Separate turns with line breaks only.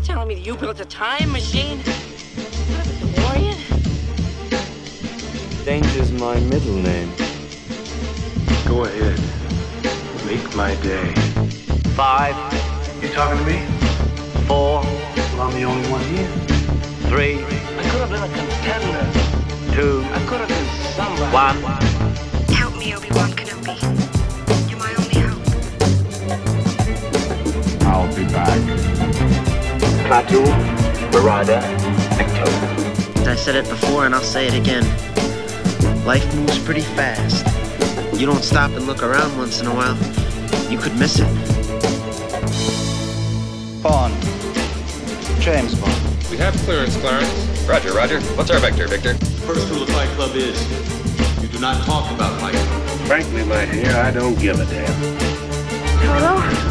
You're telling me that you built a time machine? What, a DeLorean?
Danger's my middle name.
Go ahead. Make my day.
5.
You talking to me?
4.
Well, I'm the only one here.
3.
I could have been a contender.
2.
I could have been somebody.
1.
Help me, Obi-Wan Kenobi. You're my only hope.
I'll be back.
Klaatu, Barada, Nikto.
I said it before and I'll say it again. Life moves pretty fast. You don't stop and look around once in a while, you could miss it.
Bond. James Bond.
We have clearance, Clarence.
Roger, Roger. What's our vector, Victor?
First rule of Fight Club is, you do not talk about Fight Club.
Frankly, my dear, I don't give a damn.
Hello?